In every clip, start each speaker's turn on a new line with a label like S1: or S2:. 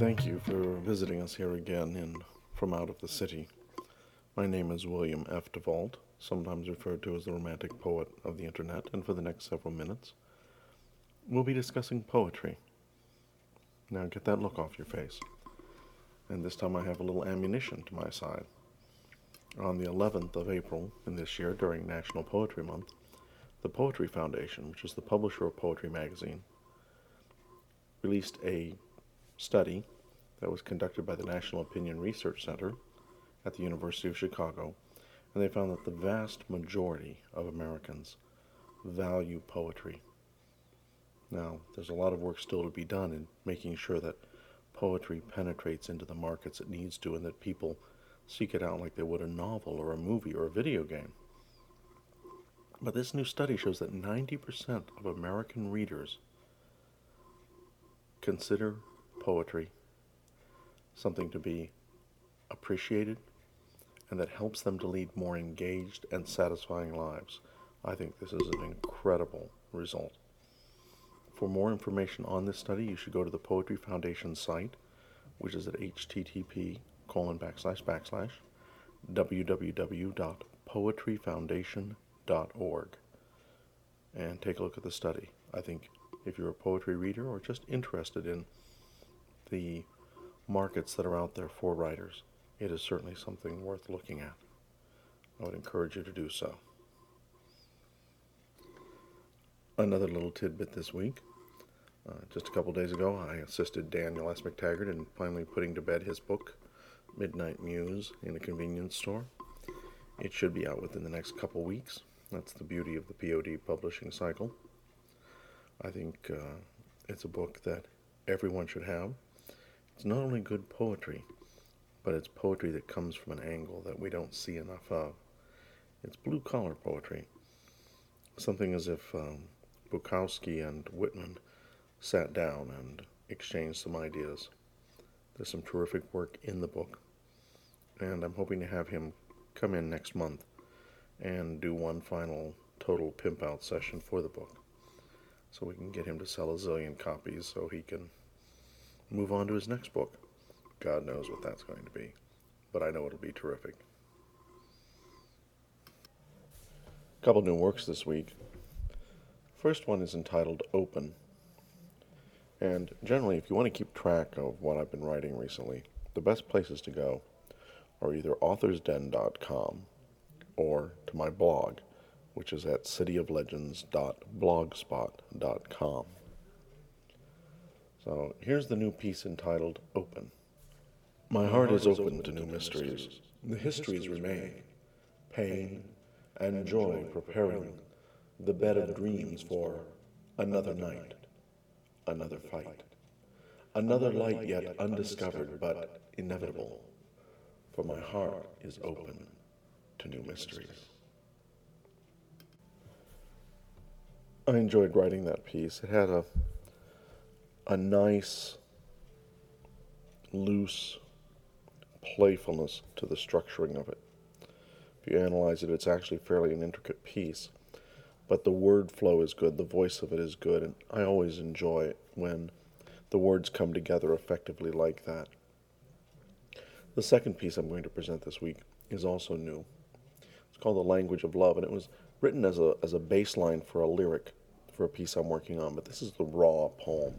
S1: Thank you for visiting us here again from out of the city. My name is William F. DeVault, sometimes referred to as the romantic poet of the internet, and for the next several minutes, we'll be discussing poetry. Now get that look off your face. And this time I have a little ammunition to my side. On the 11th of April in this year, during National Poetry Month, the Poetry Foundation, which is the publisher of Poetry magazine, released a study that was conducted by the National Opinion Research Center at the University of Chicago, and they found that the vast majority of Americans value poetry. Now, there's a lot of work still to be done in making sure that poetry penetrates into the markets it needs to and that people seek it out like they would a novel or a movie or a video game. But this new study shows that 90% of American readers consider poetry something to be appreciated and that helps them to lead more engaged and satisfying lives. I think this is an incredible result. For more information on this study, you should go to the Poetry Foundation site, which is at http://www.poetryfoundation.org, and take a look at the study. I think if you're a poetry reader or just interested in the markets that are out there for writers, it is certainly something worth looking at. I would encourage you to do so. Another little tidbit this week. Just a couple days ago, I assisted Daniel S. McTaggart in finally putting to bed his book, Midnight Muse, in a convenience store. It should be out within the next couple weeks. That's the beauty of the POD publishing cycle. I think it's a book that everyone should have. It's not only good poetry, but it's poetry that comes from an angle that we don't see enough of. It's blue-collar poetry. Something as if Bukowski and Whitman sat down and exchanged some ideas. There's some terrific work in the book, and I'm hoping to have him come in next month and do one final total pimp-out session for the book, so we can get him to sell a zillion copies so he can move on to his next book. God knows what that's going to be, but I know it'll be terrific. A couple new works this week. First one is entitled Open. And generally, if you want to keep track of what I've been writing recently, the best places to go are either authorsden.com or to my blog, which is at cityoflegends.blogspot.com. So here's the new piece entitled Open. My heart is open to new mysteries. The histories remain. Pain and joy preparing the bed of dreams for another night, another fight, another light yet undiscovered but inevitable, for my heart is open to new mysteries. I enjoyed writing that piece. It had a nice, loose playfulness to the structuring of it. If you analyze it, it's actually fairly an intricate piece. But the word flow is good, the voice of it is good, and I always enjoy it when the words come together effectively like that. The second piece I'm going to present this week is also new. It's called The Language of Love, and it was written as a baseline for a lyric for a piece I'm working on, but this is the raw poem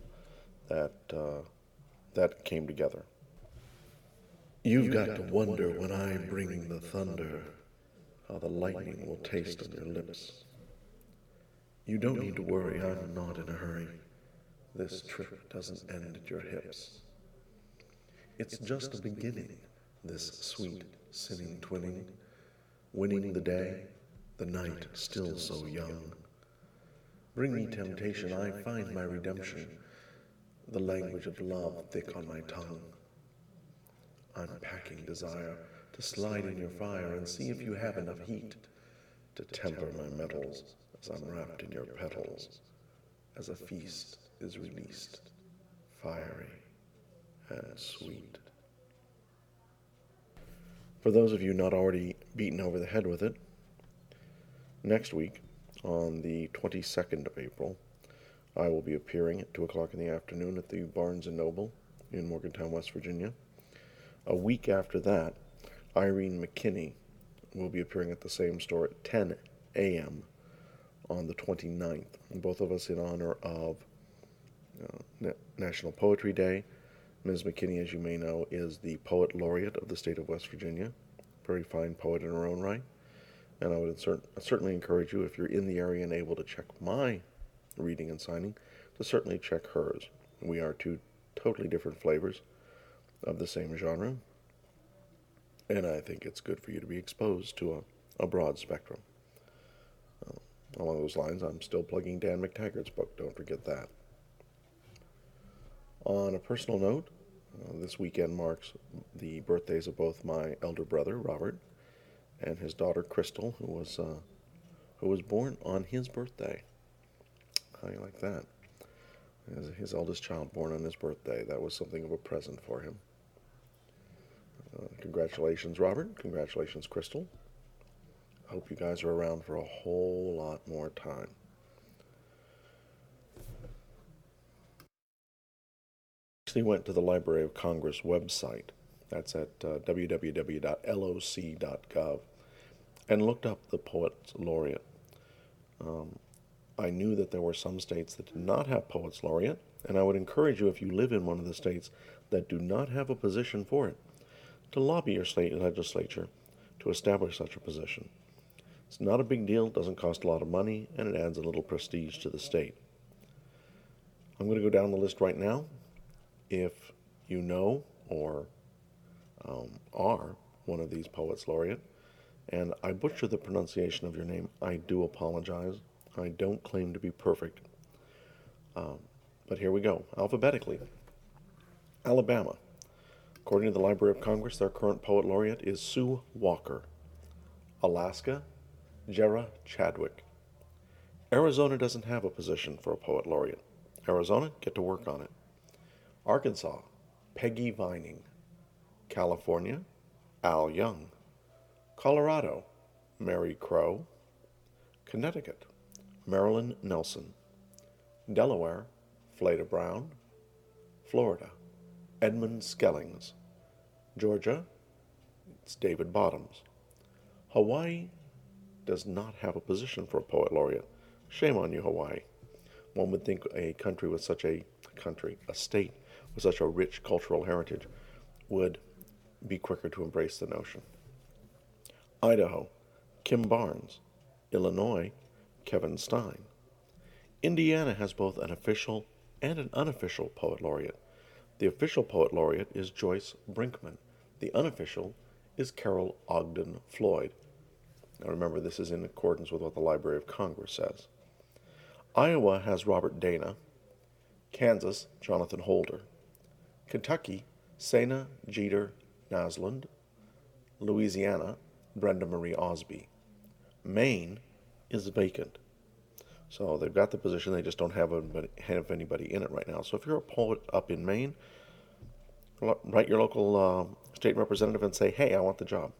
S1: that came together. You've got to wonder when I bring the thunder, how the lightning will taste on your lips. You don't need to worry, I'm not in a hurry. This trip doesn't end at your hips. It's just a beginning, this sweet, sinning twinning, winning the day, the night still so young. Bring me temptation, I find my redemption, the language of love thick on my tongue. I'm packing desire to slide in your fire and see if you have enough heat to temper my metals as I'm wrapped in your petals, as a feast is released, fiery and sweet. For those of you not already beaten over the head with it, next week, on the 22nd of April, I will be appearing at 2 o'clock in the afternoon at the Barnes & Noble in Morgantown, West Virginia. A week after that, Irene McKinney will be appearing at the same store at 10 a.m. on the 29th. Both of us in honor of National Poetry Day. Ms. McKinney, as you may know, is the Poet Laureate of the state of West Virginia. Very fine poet in her own right. And I would certainly encourage you, if you're in the area and able to check my reading and signing, to certainly check hers. We are two totally different flavors of the same genre, and I think it's good for you to be exposed to a broad spectrum. Along those lines, I'm still plugging Dan McTaggart's book, don't forget that. On a personal note, this weekend marks the birthdays of both my elder brother, Robert, and his daughter, Crystal, who was born on his birthday. How do you like that? His eldest child born on his birthday. That was something of a present for him. Congratulations, Robert. Congratulations, Crystal. I hope you guys are around for a whole lot more time. Actually went to the Library of Congress website. That's at www.loc.gov, and looked up the Poets Laureate. I knew that there were some states that did not have Poets Laureate, and I would encourage you, if you live in one of the states that do not have a position for it, to lobby your state legislature to establish such a position. It's not a big deal, it doesn't cost a lot of money, and it adds a little prestige to the state. I'm going to go down the list right now. If you know or are one of these Poets Laureate, and I butcher the pronunciation of your name, I do apologize. I don't claim to be perfect. But here we go, alphabetically. Alabama. According to the Library of Congress, their current Poet Laureate is Sue Walker. Alaska, Jera Chadwick. Arizona doesn't have a position for a Poet Laureate. Arizona, get to work on it. Arkansas, Peggy Vining. California, Al Young. Colorado, Mary Crow. Connecticut, Marilyn Nelson. Delaware, Fleda Brown. Florida, Edmund Skellings. Georgia, it's David Bottoms. Hawaii does not have a position for a Poet Laureate. Shame on you, Hawaii. One would think a country with such a state with such a rich cultural heritage would be quicker to embrace the notion. Idaho, Kim Barnes. Illinois, Kevin Stein. Indiana has both an official and an unofficial Poet Laureate. The official Poet Laureate is Joyce Brinkman. The unofficial is Carol Ogden Floyd. Now remember, this is in accordance with what the Library of Congress says. Iowa has Robert Dana. Kansas, Jonathan Holder. Kentucky, Sena Jeter Naslund. Louisiana, Brenda Marie Osby. Maine is vacant. So they've got the position, they just don't have anybody in it right now. So if you're a poet up in Maine, write your local state representative and say, hey, I want the job.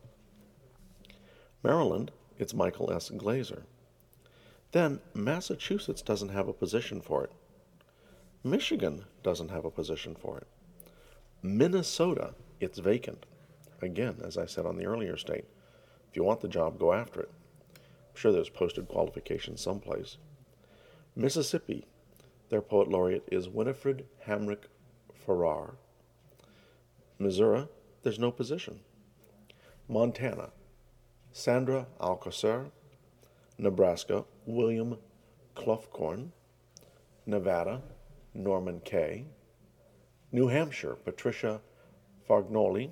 S1: Maryland, it's Michael S. Glazer. Then Massachusetts doesn't have a position for it. Michigan doesn't have a position for it. Minnesota, it's vacant. Again, as I said on the earlier state, if you want the job, go after it. I'm sure there's posted qualifications someplace. Mississippi, their Poet Laureate is Winifred Hamrick Farrar. Missouri, there's no position. Montana, Sandra Alcocer. Nebraska, William Clough-Corn. Nevada, Norman Kay. New Hampshire, Patricia Fargnoli.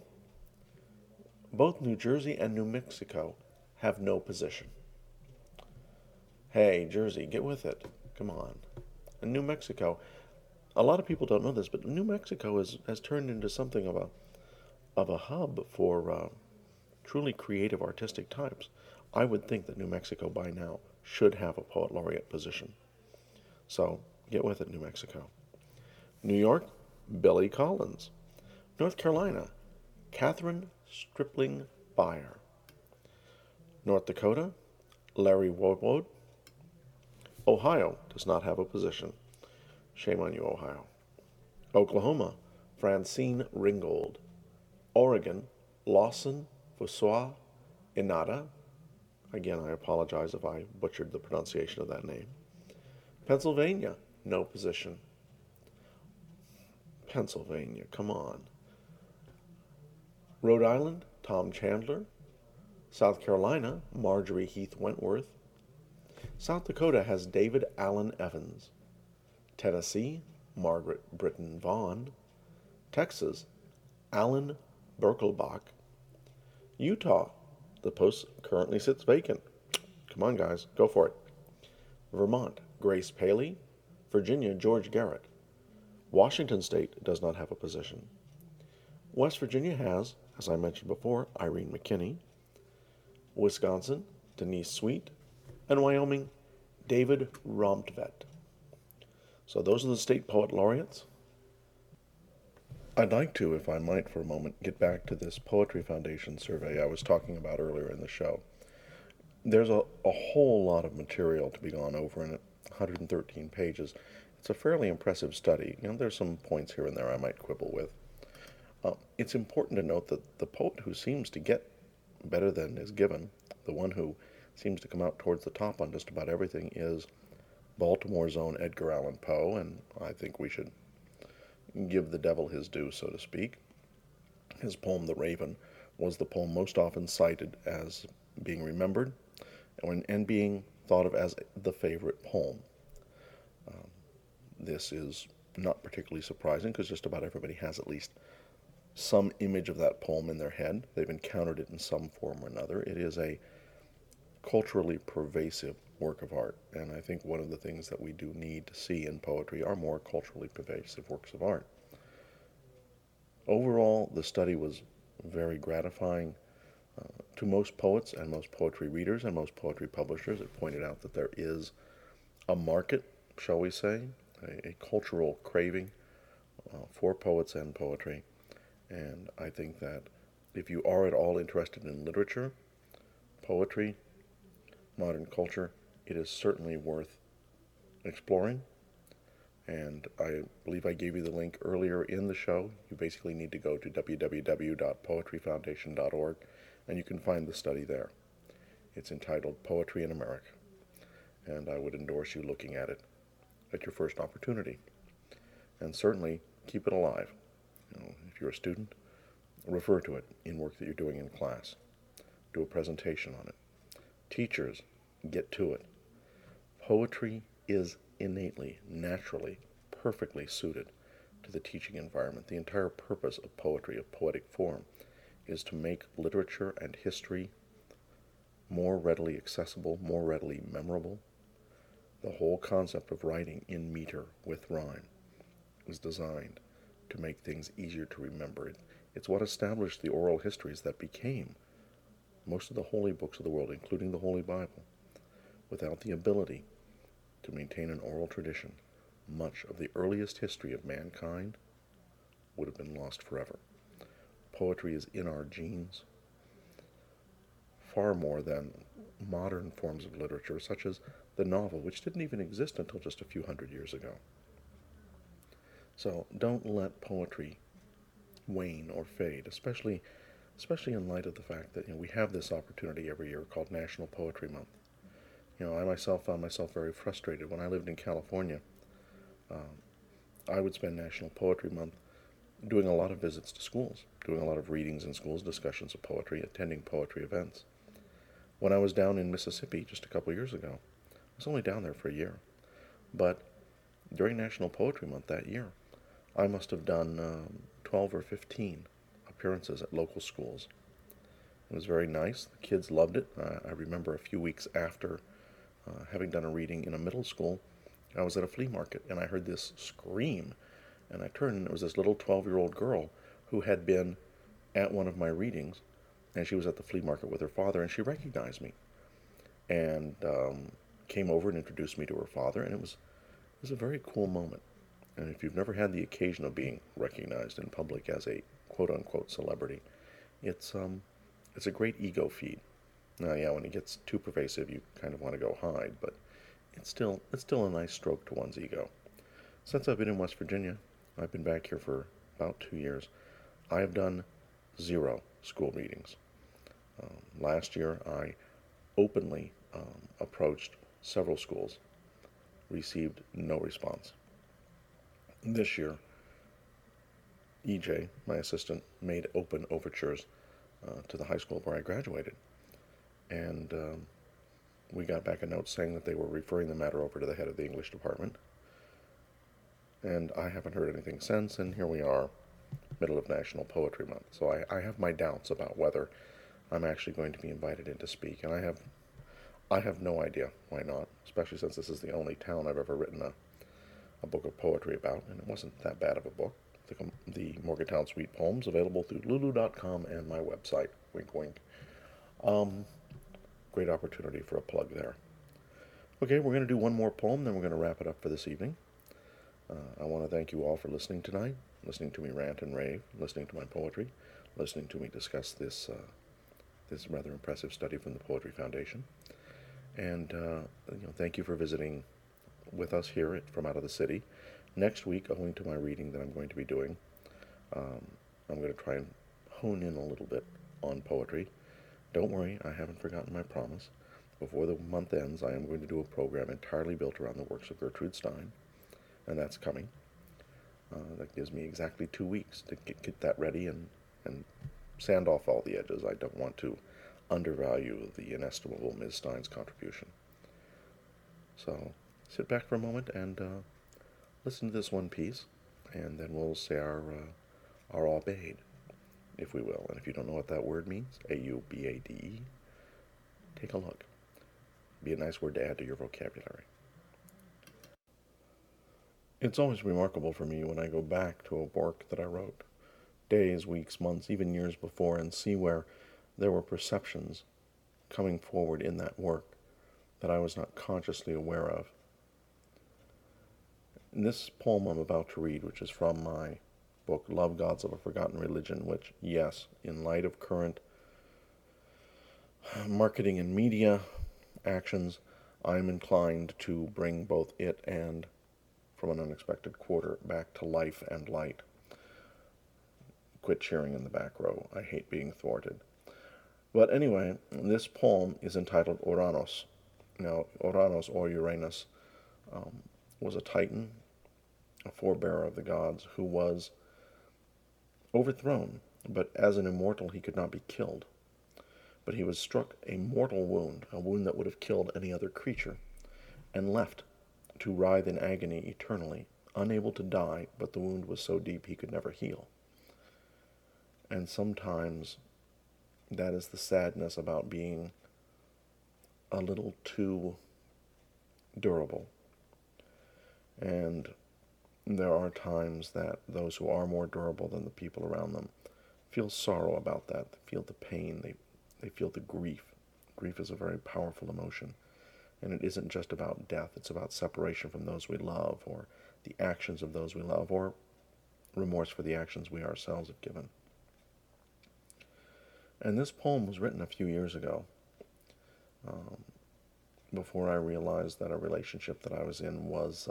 S1: Both New Jersey and New Mexico have no position. Hey, Jersey, get with it. Come on. And New Mexico, a lot of people don't know this, but New Mexico has turned into something of a hub for truly creative artistic types. I would think that New Mexico by now should have a Poet Laureate position. So get with it, New Mexico. New York, Billy Collins. North Carolina, Catherine Stripling Beyer. North Dakota, Larry Wood. Ohio does not have a position. Shame on you, Ohio. Oklahoma, Francine Ringgold. Oregon, Lawson Fusua Inada. Again, I apologize if I butchered the pronunciation of that name. Pennsylvania, no position. Pennsylvania, come on. Rhode Island, Tom Chandler. South Carolina, Marjorie Heath Wentworth. South Dakota has David Allen Evans. Tennessee, Margaret Britton Vaughn. Texas, Alan Birkelbach. Utah, the post currently sits vacant. Come on, guys, go for it. Vermont, Grace Paley. Virginia, George Garrett. Washington State does not have a position. West Virginia has, as I mentioned before, Irene McKinney. Wisconsin, Denise Sweet. And Wyoming, David Romtvedt. So those are the state poet laureates. I'd like to, if I might for a moment, get back to this Poetry Foundation survey I was talking about earlier in the show. There's a whole lot of material to be gone over in it, 113 pages. It's a fairly impressive study. There's some points here and there I might quibble with. It's important to note that the poet who seems to get better than is given, the one who seems to come out towards the top on just about everything, is Baltimore's own Edgar Allan Poe, and I think we should give the devil his due, so to speak. His poem, The Raven, was the poem most often cited as being remembered and being thought of as the favorite poem. This is not particularly surprising because just about everybody has at least some image of that poem in their head. They've encountered it in some form or another. It is a culturally pervasive work of art, and I think one of the things that we do need to see in poetry are more culturally pervasive works of art. Overall, the study was very gratifying to most poets and most poetry readers and most poetry publishers. It pointed out that there is a market, shall we say, a cultural craving for poets and poetry, and I think that if you are at all interested in literature, poetry, modern culture, it is certainly worth exploring. And I believe I gave you the link earlier in the show. You basically need to go to www.poetryfoundation.org and you can find the study there. It's entitled Poetry in America, and I would endorse you looking at it at your first opportunity. And certainly keep it alive. If you're a student, refer to it in work that you're doing in class. Do a presentation on it. Teachers, get to it. Poetry is innately, naturally, perfectly suited to the teaching environment. The entire purpose of poetry, of poetic form, is to make literature and history more readily accessible, more readily memorable. The whole concept of writing in meter with rhyme was designed to make things easier to remember. It's what established the oral histories that became most of the holy books of the world, including the Holy Bible. Without the ability to maintain an oral tradition, much of the earliest history of mankind would have been lost forever. Poetry is in our genes far more than modern forms of literature, such as the novel, which didn't even exist until just a few hundred years ago. So don't let poetry wane or fade, especially in light of the fact that we have this opportunity every year called National Poetry Month. I myself found myself very frustrated when I lived in California. I would spend National Poetry Month doing a lot of visits to schools, doing a lot of readings in schools, discussions of poetry, attending poetry events. When I was down in Mississippi just a couple years ago, I was only down there for a year, but during National Poetry Month that year, I must have done 12 or 15 appearances at local schools. It was very nice. The kids loved it. I remember a few weeks after having done a reading in a middle school, I was at a flea market and I heard this scream, and I turned and it was this little 12-year-old girl who had been at one of my readings, and she was at the flea market with her father, and she recognized me and came over and introduced me to her father, and it was a very cool moment. And if you've never had the occasion of being recognized in public as a quote-unquote celebrity, it's a great ego feed. Now, yeah, when it gets too pervasive, you kind of want to go hide, but it's still a nice stroke to one's ego. Since I've been in West Virginia, I've been back here for about 2 years, I have done 0 school meetings. Last year, I openly approached several schools, received no response. This year, EJ, my assistant, made open overtures to the high school where I graduated. And we got back a note saying that they were referring the matter over to the head of the English department. And I haven't heard anything since, and here we are, middle of National Poetry Month. So I have my doubts about whether I'm actually going to be invited in to speak, and I have no idea why not, especially since this is the only town I've ever written a book of poetry about, and it wasn't that bad of a book. The Morgantown Suite Poems, available through lulu.com and my website, wink wink. Great opportunity for a plug there. Okay, we're going to do one more poem, then we're going to wrap it up for this evening. I want to thank you all for listening tonight, listening to me rant and rave, listening to my poetry, listening to me discuss this rather impressive study from the Poetry Foundation. And thank you for visiting with us here from out of the city. Next week, owing to my reading that I'm going to be doing, I'm going to try and hone in a little bit on poetry. Don't worry, I haven't forgotten my promise. Before the month ends, I am going to do a program entirely built around the works of Gertrude Stein, and that's coming. That gives me exactly 2 weeks to get that ready and sand off all the edges. I don't want to undervalue the inestimable Ms. Stein's contribution. So sit back for a moment and listen to this one piece, and then we'll say our Aubade, if we will. And if you don't know what that word means, A-U-B-A-D-E, take a look. Be a nice word to add to your vocabulary. It's always remarkable for me when I go back to a work that I wrote days, weeks, months, even years before, and see where there were perceptions coming forward in that work that I was not consciously aware of. In this poem I'm about to read, which is from my book, Love Gods of a Forgotten Religion, which, yes, in light of current marketing and media actions, I'm inclined to bring both it and From an Unexpected Quarter back to life and light. Quit cheering in the back row. I hate being thwarted. But anyway, this poem is entitled Ouranos. Now, Ouranos, or Uranus, was a titan, a forebearer of the gods, who was overthrown, but as an immortal he could not be killed. But he was struck a mortal wound, a wound that would have killed any other creature, and left to writhe in agony eternally, unable to die, but the wound was so deep he could never heal. And sometimes that is the sadness about being a little too durable. And there are times that those who are more durable than the people around them feel sorrow about that, they feel the pain, they feel the grief. Grief is a very powerful emotion. And it isn't just about death, it's about separation from those we love, or the actions of those we love, or remorse for the actions we ourselves have given. And this poem was written a few years ago, before I realized that a relationship that I was in was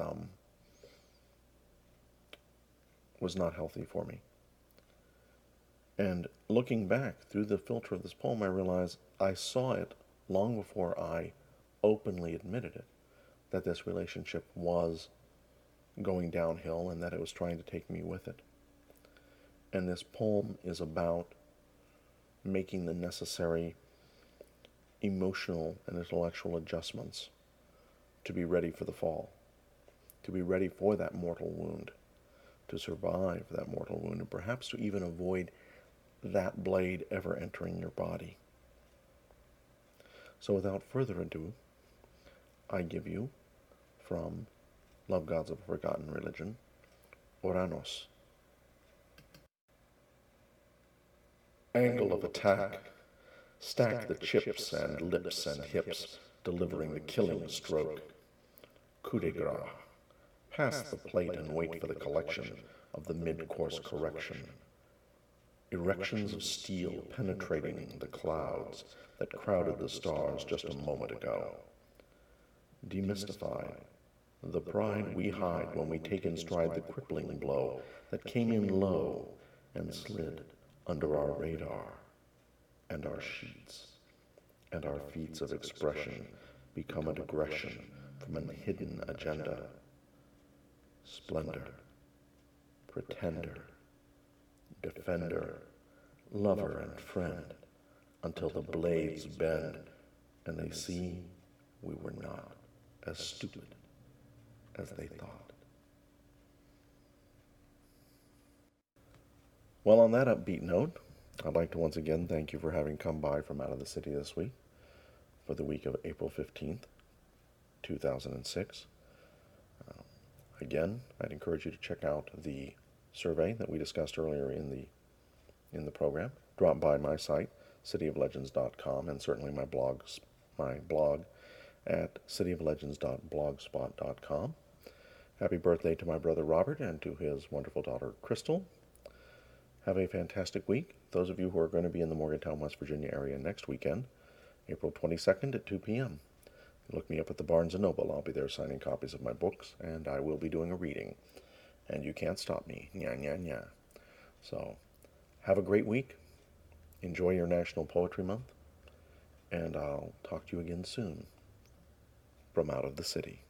S1: not healthy for me. And looking back through the filter of this poem, I realized I saw it long before I openly admitted it, that this relationship was going downhill and that it was trying to take me with it. And this poem is about making the necessary emotional and intellectual adjustments to be ready for the fall, to be ready for that mortal wound, to survive that mortal wound, and perhaps to even avoid that blade ever entering your body. So without further ado, I give you, from Love Gods of a Forgotten Religion, Ouranos. Angle of attack. Stack the chips and lips and hips, delivering the killing stroke. Coup de grace. Pass the plate and wait for the collection of the mid-course correction. Erections of steel penetrating the clouds that crowded the stars just a moment ago. Demystified, The pride we hide when we take in stride the crippling blow that came in low and slid under our radar and our sheets, and our feats of expression become a digression from an hidden agenda. Splendor, pretender, defender, lover and friend, until the blades bend and they see we were not as stupid as they thought. Well, on that upbeat note, I'd like to once again thank you for having come by from out of the city this week for the week of April 15th, 2006. Again, I'd encourage you to check out the survey that we discussed earlier in the program. Drop by my site, cityoflegends.com, and certainly my blog at cityoflegends.blogspot.com. Happy birthday to my brother Robert and to his wonderful daughter Crystal. Have a fantastic week. Those of you who are going to be in the Morgantown, West Virginia area next weekend, April 22nd at 2 p.m. Look me up at the Barnes & Noble. I'll be there signing copies of my books, and I will be doing a reading. And you can't stop me. Nya, nya, nya. So, have a great week. Enjoy your National Poetry Month. And I'll talk to you again soon from out of the city.